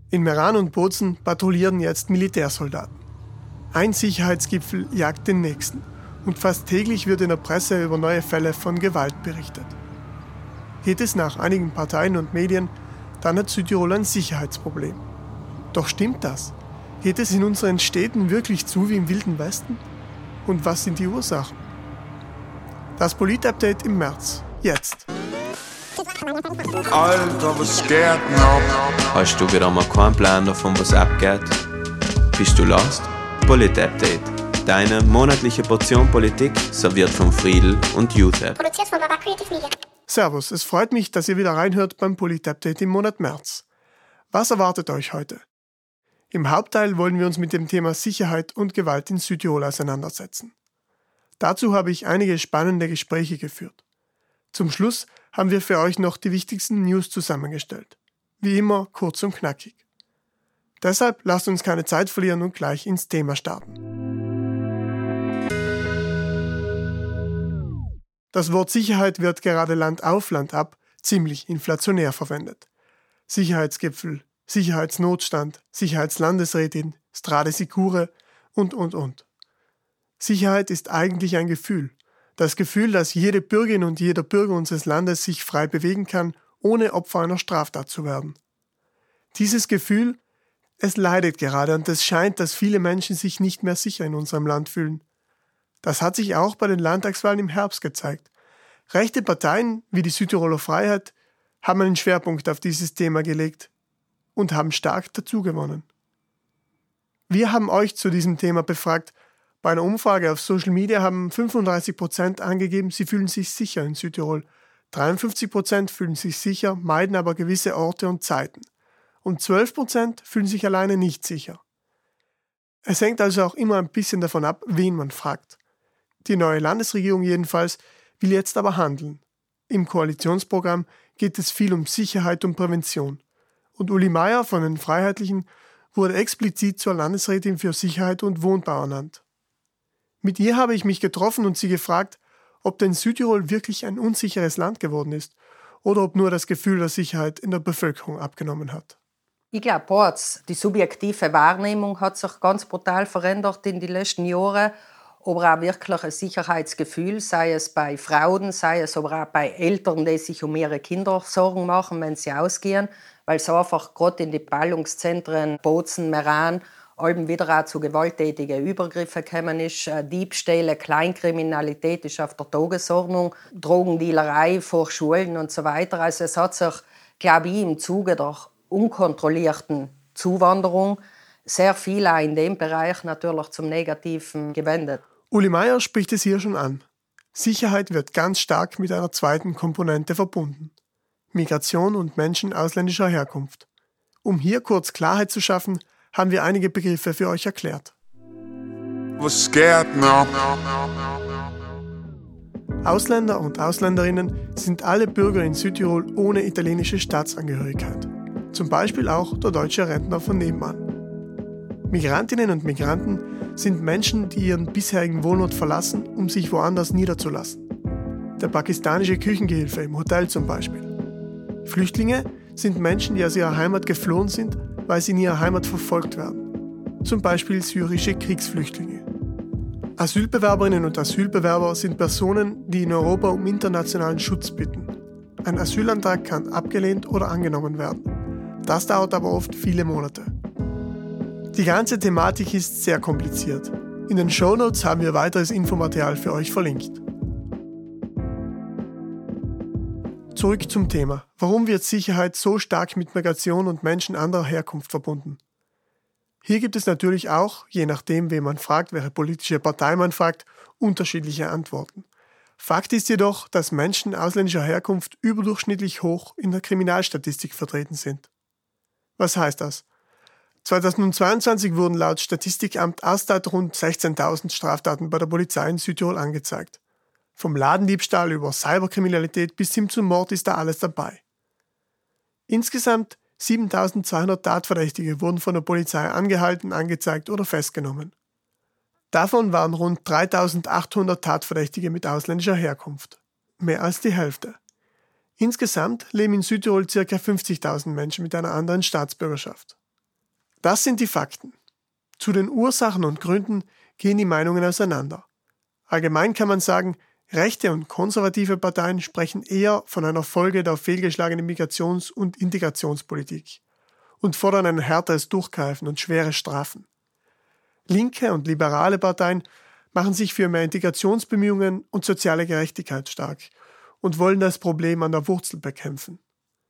In Meran und Bozen patrouillieren jetzt Militärsoldaten. Ein Sicherheitsgipfel jagt den nächsten und fast täglich wird in der Presse über neue Fälle von Gewalt berichtet. Geht es nach einigen Parteien und Medien, dann hat Südtirol ein Sicherheitsproblem. Doch stimmt das? Geht es in unseren Städten wirklich zu wie im Wilden Westen? Und was sind die Ursachen? Das Polit-Update im März. Jetzt. Alter, was geht noch? Hast du wieder mal keinen Plan davon, was abgeht? Bist du lost? Polit-Update. Deine monatliche Portion Politik, serviert von Friedl und UTAP. Produziert von Baba Creative Media. Servus, es freut mich, dass ihr wieder reinhört beim Polit-Update im Monat März. Was erwartet euch heute? Im Hauptteil wollen wir uns mit dem Thema Sicherheit und Gewalt in Südtirol auseinandersetzen. Dazu habe ich einige spannende Gespräche geführt. Zum Schluss haben wir für euch noch die wichtigsten News zusammengestellt. Wie immer kurz und knackig. Deshalb lasst uns keine Zeit verlieren und gleich ins Thema starten. Das Wort Sicherheit wird gerade Land auf, Land ab ziemlich inflationär verwendet. Sicherheitsgipfel, Sicherheitsnotstand, Sicherheitslandesrätin, Strade Sicure und. Sicherheit ist eigentlich ein Gefühl. Das Gefühl, dass jede Bürgerin und jeder Bürger unseres Landes sich frei bewegen kann, ohne Opfer einer Straftat zu werden. Dieses Gefühl, es leidet gerade und es scheint, dass viele Menschen sich nicht mehr sicher in unserem Land fühlen. Das hat sich auch bei den Landtagswahlen im Herbst gezeigt. Rechte Parteien wie die Südtiroler Freiheit haben einen Schwerpunkt auf dieses Thema gelegt und haben stark dazugewonnen. Wir haben euch zu diesem Thema befragt. Bei einer Umfrage auf Social Media haben 35% angegeben, sie fühlen sich sicher in Südtirol. 53% fühlen sich sicher, meiden aber gewisse Orte und Zeiten. Und 12% fühlen sich alleine nicht sicher. Es hängt also auch immer ein bisschen davon ab, wen man fragt. Die neue Landesregierung jedenfalls will jetzt aber handeln. Im Koalitionsprogramm geht es viel um Sicherheit und Prävention. Und Uli Meier von den Freiheitlichen wurde explizit zur Landesrätin für Sicherheit und Wohnbau ernannt. Mit ihr habe ich mich getroffen und sie gefragt, ob denn Südtirol wirklich ein unsicheres Land geworden ist oder ob nur das Gefühl der Sicherheit in der Bevölkerung abgenommen hat. Ich glaube, beides. Die subjektive Wahrnehmung hat sich ganz brutal verändert in den letzten Jahren, aber auch wirklich ein Sicherheitsgefühl, sei es bei Frauen, sei es aber auch bei Eltern, die sich um ihre Kinder Sorgen machen, wenn sie ausgehen, weil es einfach gerade in die Ballungszentren Bozen, Meran allem wieder auch zu gewalttätigen Übergriffen gekommen ist. Diebstähle, Kleinkriminalität ist auf der Tagesordnung, Drogendealerei vor Schulen und so weiter. Also es hat sich, glaube ich, im Zuge der unkontrollierten Zuwanderung sehr viel auch in dem Bereich natürlich zum Negativen gewendet. Uli Meier spricht es hier schon an. Sicherheit wird ganz stark mit einer zweiten Komponente verbunden. Migration und Menschen ausländischer Herkunft. Um hier kurz Klarheit zu schaffen, haben wir einige Begriffe für euch erklärt. Was geht noch? Ausländer und Ausländerinnen sind alle Bürger in Südtirol ohne italienische Staatsangehörigkeit. Zum Beispiel auch der deutsche Rentner von nebenan. Migrantinnen und Migranten sind Menschen, die ihren bisherigen Wohnort verlassen, um sich woanders niederzulassen. Der pakistanische Küchengehilfe im Hotel zum Beispiel. Flüchtlinge sind Menschen, die aus ihrer Heimat geflohen sind, weil sie in ihrer Heimat verfolgt werden. Zum Beispiel syrische Kriegsflüchtlinge. Asylbewerberinnen und Asylbewerber sind Personen, die in Europa um internationalen Schutz bitten. Ein Asylantrag kann abgelehnt oder angenommen werden. Das dauert aber oft viele Monate. Die ganze Thematik ist sehr kompliziert. In den Shownotes haben wir weiteres Infomaterial für euch verlinkt. Zurück zum Thema. Warum wird Sicherheit so stark mit Migration und Menschen anderer Herkunft verbunden? Hier gibt es natürlich auch, je nachdem, wen man fragt, welche politische Partei man fragt, unterschiedliche Antworten. Fakt ist jedoch, dass Menschen ausländischer Herkunft überdurchschnittlich hoch in der Kriminalstatistik vertreten sind. Was heißt das? 2022 wurden laut Statistikamt Astat rund 16.000 Straftaten bei der Polizei in Südtirol angezeigt. Vom Ladendiebstahl über Cyberkriminalität bis hin zum Mord ist da alles dabei. Insgesamt 7.200 Tatverdächtige wurden von der Polizei angehalten, angezeigt oder festgenommen. Davon waren rund 3.800 Tatverdächtige mit ausländischer Herkunft. Mehr als die Hälfte. Insgesamt leben in Südtirol ca. 50.000 Menschen mit einer anderen Staatsbürgerschaft. Das sind die Fakten. Zu den Ursachen und Gründen gehen die Meinungen auseinander. Allgemein kann man sagen, rechte und konservative Parteien sprechen eher von einer Folge der fehlgeschlagenen Migrations- und Integrationspolitik und fordern ein härteres Durchgreifen und schwere Strafen. Linke und liberale Parteien machen sich für mehr Integrationsbemühungen und soziale Gerechtigkeit stark und wollen das Problem an der Wurzel bekämpfen.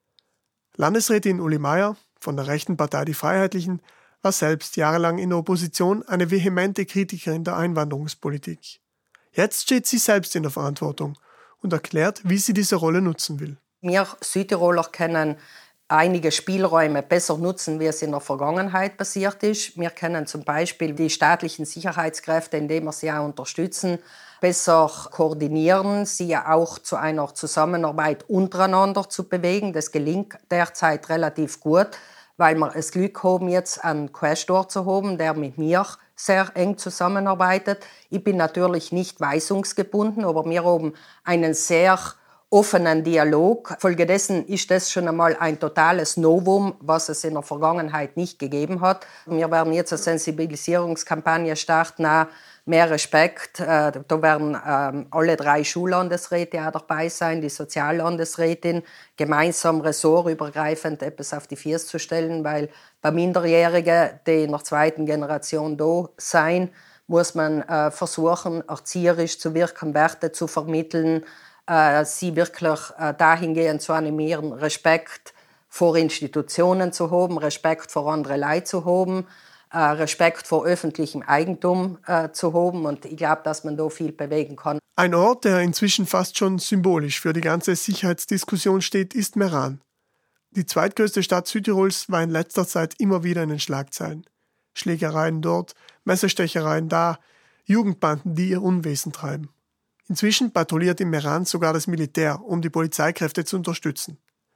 Landesrätin Uli Meier von der rechten Partei Die Freiheitlichen war selbst jahrelang in der Opposition eine vehemente Kritikerin der Einwanderungspolitik. Jetzt steht sie selbst in der Verantwortung und erklärt, wie sie diese Rolle nutzen will. Wir Südtiroler können einige Spielräume besser nutzen, wie es in der Vergangenheit passiert ist. Wir können zum Beispiel die staatlichen Sicherheitskräfte, indem wir sie auch unterstützen, besser koordinieren, sie auch zu einer Zusammenarbeit untereinander zu bewegen. Das gelingt derzeit relativ gut, weil wir das Glück haben, jetzt einen Quästor zu haben, der mit mir sehr eng zusammenarbeitet. Ich bin natürlich nicht weisungsgebunden, aber wir haben einen sehr offenen Dialog. Folgedessen ist das schon einmal ein totales Novum, was es in der Vergangenheit nicht gegeben hat. Wir werden jetzt eine Sensibilisierungskampagne starten, auch mehr Respekt. Da werden alle 3 Schullandesräte auch dabei sein, die Soziallandesrätin, gemeinsam ressortübergreifend etwas auf die Füße zu stellen, weil bei Minderjährigen, die in der 2. Generation da sein, muss man versuchen, erzieherisch zu wirken, Werte zu vermitteln, sie wirklich dahingehend zu animieren, Respekt vor Institutionen zu haben, Respekt vor anderen Leuten zu haben, Respekt vor öffentlichem Eigentum zu haben. Und ich glaube, dass man da viel bewegen kann. Ein Ort, der inzwischen fast schon symbolisch für die ganze Sicherheitsdiskussion steht, ist Meran. Die zweitgrößte Stadt Südtirols war in letzter Zeit immer wieder in den Schlagzeilen. Schlägereien dort, Messerstechereien da, Jugendbanden, die ihr Unwesen treiben. Inzwischen patrouilliert in Meran sogar das Militär, um die Polizeikräfte zu unterstützen.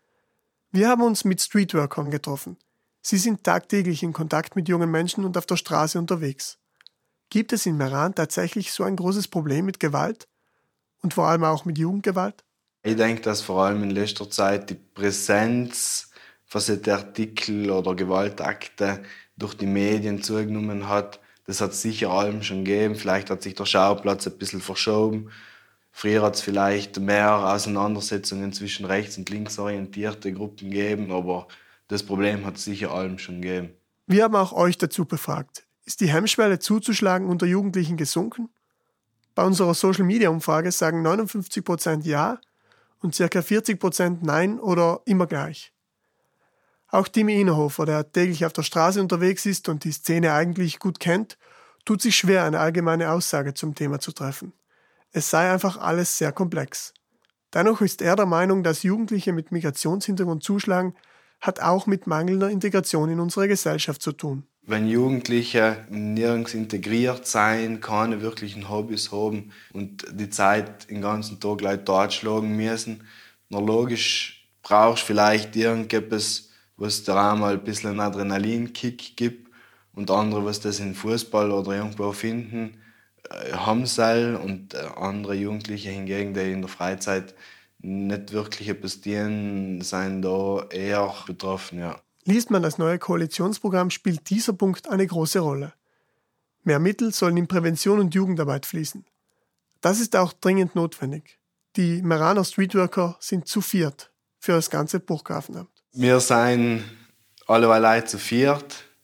Wir haben uns mit Streetworkern getroffen. Sie sind tagtäglich in Kontakt mit jungen Menschen und auf der Straße unterwegs. Gibt es in Meran tatsächlich so ein großes Problem mit Gewalt? Und vor allem auch mit Jugendgewalt? Ich denke, dass vor allem in letzter Zeit die Präsenz von solchen Artikeln oder Gewaltakten durch die Medien zugenommen hat. Das hat es sicher allem schon gegeben. Vielleicht hat sich der Schauplatz ein bisschen verschoben. Früher hat es vielleicht mehr Auseinandersetzungen zwischen rechts- und linksorientierte Gruppen gegeben, aber das Problem hat es sicher allem schon gegeben. Wir haben auch euch dazu befragt. Ist die Hemmschwelle zuzuschlagen unter Jugendlichen gesunken? Bei unserer Social-Media-Umfrage sagen 59% Ja und ca. 40% Nein oder immer gleich. Auch Timmy Innerhofer, der täglich auf der Straße unterwegs ist und die Szene eigentlich gut kennt, tut sich schwer, eine allgemeine Aussage zum Thema zu treffen. Es sei einfach alles sehr komplex. Dennoch ist er der Meinung, dass Jugendliche mit Migrationshintergrund zuschlagen, hat auch mit mangelnder Integration in unsere Gesellschaft zu tun. Wenn Jugendliche nirgends integriert sein, keine wirklichen Hobbys haben und die Zeit den ganzen Tag gleich totschlagen müssen, na logisch brauchst du vielleicht irgendetwas, was dir einmal ein bisschen einen Adrenalinkick gibt und andere, was das in Fußball oder irgendwo finden, haben soll und andere Jugendliche hingegen, die in der Freizeit nicht wirklich etwas dienen, sind da eher betroffen, ja. Liest man das neue Koalitionsprogramm, spielt dieser Punkt eine große Rolle. Mehr Mittel sollen in Prävention und Jugendarbeit fließen. Das ist auch dringend notwendig. Die Meraner Streetworker sind zu 4 für das ganze Burggrafenamt. Wir sind alle zu 4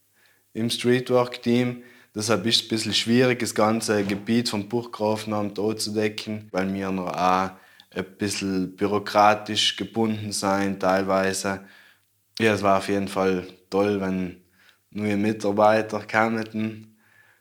im Streetwork-Team. Deshalb ist es ein bisschen schwierig, das ganze Gebiet vom Burggrafenamt anzudecken, weil wir noch auch ein bisschen bürokratisch gebunden sind teilweise. Ja, es war auf jeden Fall toll, wenn neue Mitarbeiter kamen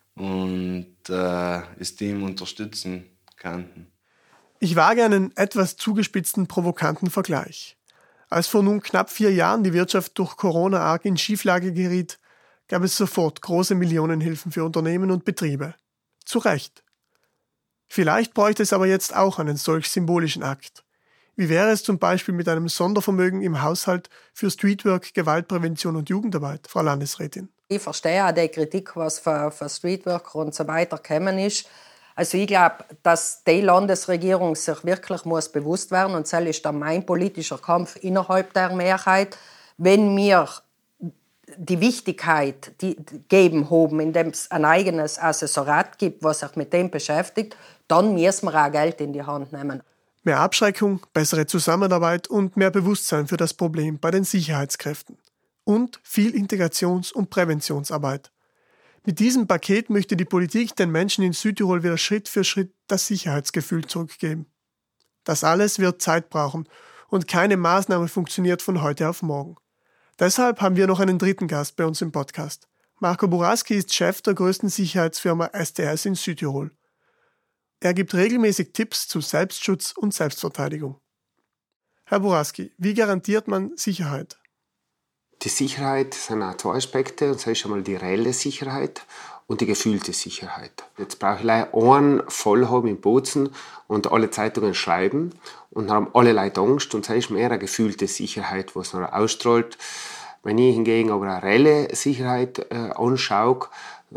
und das Team unterstützen konnten. Ich wage einen etwas zugespitzten, provokanten Vergleich. Als vor nun knapp 4 Jahren die Wirtschaft durch Corona arg in Schieflage geriet, gab es sofort große Millionenhilfen für Unternehmen und Betriebe. Zu Recht. Vielleicht bräuchte es aber jetzt auch einen solch symbolischen Akt. Wie wäre es zum Beispiel mit einem Sondervermögen im Haushalt für Streetwork, Gewaltprävention und Jugendarbeit, Frau Landesrätin? Ich verstehe auch die Kritik, was für Streetworker und so weiter gekommen ist. Also ich glaube, dass die Landesregierung sich wirklich muss bewusst werden, und das ist dann mein politischer Kampf innerhalb der Mehrheit, wenn wir die Wichtigkeit geben haben, indem es ein eigenes Assessorat gibt, was sich mit dem beschäftigt, dann müssen wir auch Geld in die Hand nehmen. Mehr Abschreckung, bessere Zusammenarbeit und mehr Bewusstsein für das Problem bei den Sicherheitskräften. Und viel Integrations- und Präventionsarbeit. Mit diesem Paket möchte die Politik den Menschen in Südtirol wieder Schritt für Schritt das Sicherheitsgefühl zurückgeben. Das alles wird Zeit brauchen und keine Maßnahme funktioniert von heute auf morgen. Deshalb haben wir noch einen dritten Gast bei uns im Podcast. Marco Buraski ist Chef der größten Sicherheitsfirma STS in Südtirol. Er gibt regelmäßig Tipps zu Selbstschutz und Selbstverteidigung. Herr Buraski, wie garantiert man Sicherheit? Die Sicherheit sind auch zwei Aspekte. Und das ist einmal die reelle Sicherheit und die gefühlte Sicherheit. Jetzt brauche ich einen voll haben im Bozen und alle Zeitungen schreiben und haben alle Leute Angst. Und das ist mehr eine gefühlte Sicherheit, was noch ausstrahlt. Wenn ich hingegen aber eine reelle Sicherheit anschaue,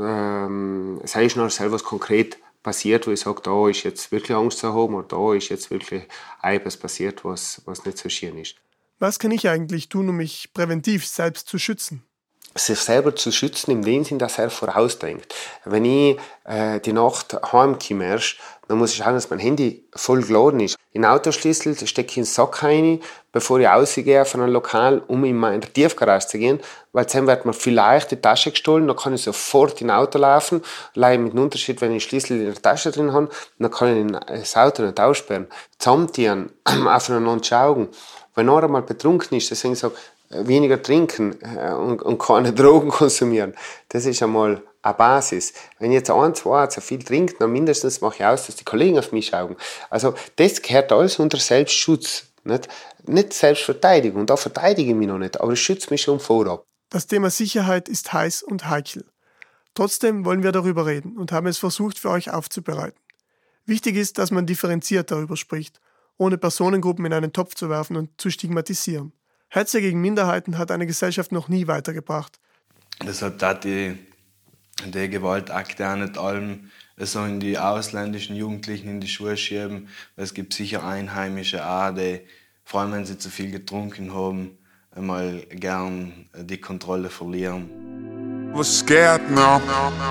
das ist noch selber was konkret passiert, wo ich sage, da ist jetzt wirklich Angst zu haben oder da ist jetzt wirklich etwas passiert, was nicht so schön ist. Was kann ich eigentlich tun, um mich präventiv selbst zu schützen? Sich selber zu schützen im dem Sinn, dass er vorausdenkt. Wenn ich die Nacht heimkomme, dann muss ich schauen, dass mein Handy voll geladen ist. Den Autoschlüssel stecke ich in den Sack rein, bevor ich rausgehe von einem Lokal, um in die Tiefgarage zu gehen, weil dann wird mir vielleicht die Tasche gestohlen, dann kann ich sofort in ein Auto laufen, allein mit dem Unterschied, wenn ich den Schlüssel in der Tasche drin habe, dann kann ich das Auto nicht aussperren. Zusammenziehen, aufeinander schauen. Wenn einer einmal betrunken ist, deswegen sage ich, weniger trinken und keine Drogen konsumieren, das ist einmal eine Basis. Wenn jetzt ein, zwei zu viel trinkt, dann mindestens mache ich aus, dass die Kollegen auf mich schauen. Also das gehört alles unter Selbstschutz, nicht Selbstverteidigung. Da verteidige ich mich noch nicht, aber es schützt mich schon vorab. Das Thema Sicherheit ist heiß und heikel. Trotzdem wollen wir darüber reden und haben es versucht, für euch aufzubereiten. Wichtig ist, dass man differenziert darüber spricht, ohne Personengruppen in einen Topf zu werfen und zu stigmatisieren. Hetze gegen Minderheiten hat eine Gesellschaft noch nie weitergebracht. Deshalb darf die Gewaltakte auch nicht allem so in die ausländischen Jugendlichen in die Schuhe schieben. Weil es gibt sicher Einheimische auch, die, vor allem wenn sie zu viel getrunken haben, einmal gern die Kontrolle verlieren. Was geht noch?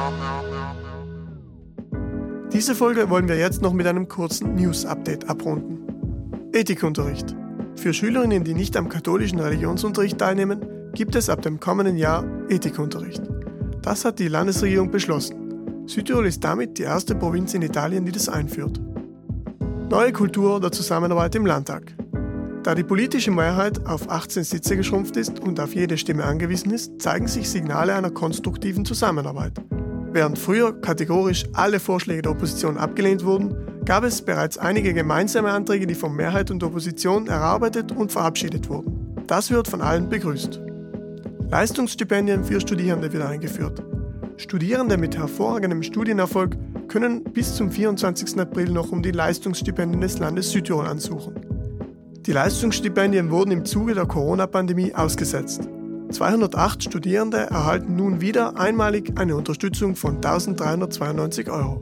Diese Folge wollen wir jetzt noch mit einem kurzen News-Update abrunden. Ethikunterricht. Für Schülerinnen, die nicht am katholischen Religionsunterricht teilnehmen, gibt es ab dem kommenden Jahr Ethikunterricht. Das hat die Landesregierung beschlossen. Südtirol ist damit die erste Provinz in Italien, die das einführt. Neue Kultur der Zusammenarbeit im Landtag. Da die politische Mehrheit auf 18 Sitze geschrumpft ist und auf jede Stimme angewiesen ist, zeigen sich Signale einer konstruktiven Zusammenarbeit. Während früher kategorisch alle Vorschläge der Opposition abgelehnt wurden, gab es bereits einige gemeinsame Anträge, die von Mehrheit und Opposition erarbeitet und verabschiedet wurden. Das wird von allen begrüßt. Leistungsstipendien für Studierende wieder eingeführt. Studierende mit hervorragendem Studienerfolg können bis zum 24. April noch um die Leistungsstipendien des Landes Südtirol ansuchen. Die Leistungsstipendien wurden im Zuge der Corona-Pandemie ausgesetzt. 208 Studierende erhalten nun wieder einmalig eine Unterstützung von 1.392 €.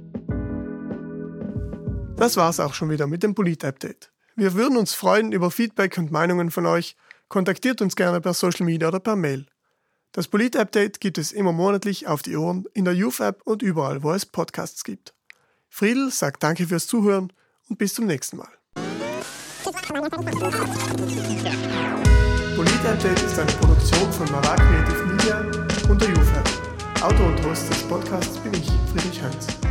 Das war's auch schon wieder mit dem Polit-Update. Wir würden uns freuen über Feedback und Meinungen von euch. Kontaktiert uns gerne per Social Media oder per Mail. Das Polit-Update gibt es immer monatlich auf die Ohren in der Youth-App und überall, wo es Podcasts gibt. Friedl sagt Danke fürs Zuhören und bis zum nächsten Mal. Polit-Update ist eine Produktion von Mara Creative Media und der Youth-App. Autor und Host des Podcasts bin ich, Friedrich Heinz.